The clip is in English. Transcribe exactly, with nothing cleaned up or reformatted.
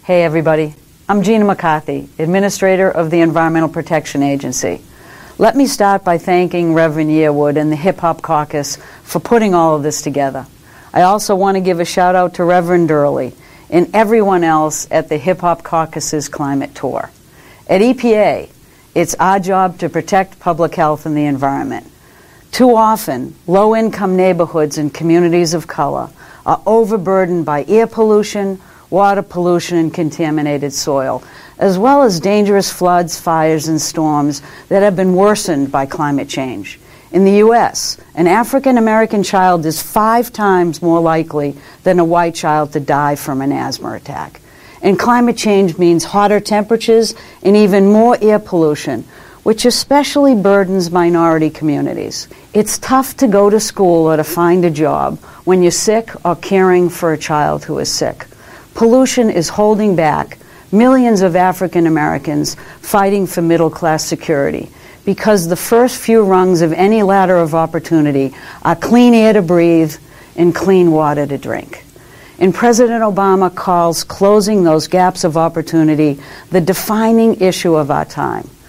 Hey everybody, I'm Gina McCarthy, Administrator of the Environmental Protection Agency. Let me start by thanking Reverend Yearwood and the Hip Hop Caucus for putting all of this together. I also want to give a shout out to Reverend Durley and everyone else at the Hip Hop Caucus's climate tour. At E P A, it's our job to protect public health and the environment. Too often, low-income neighborhoods and communities of color are overburdened by air pollution, water pollution, and contaminated soil, as well as dangerous floods, fires, and storms that have been worsened by climate change. In the U S, an African-American child is five times more likely than a white child to die from an asthma attack. And climate change means hotter temperatures and even more air pollution, which especially burdens minority communities. It's tough to go to school or to find a job when you're sick or caring for a child who is sick. Pollution is holding back millions of African Americans fighting for middle-class security because the first few rungs of any ladder of opportunity are clean air to breathe and clean water to drink. And President Obama calls closing those gaps of opportunity the defining issue of our time.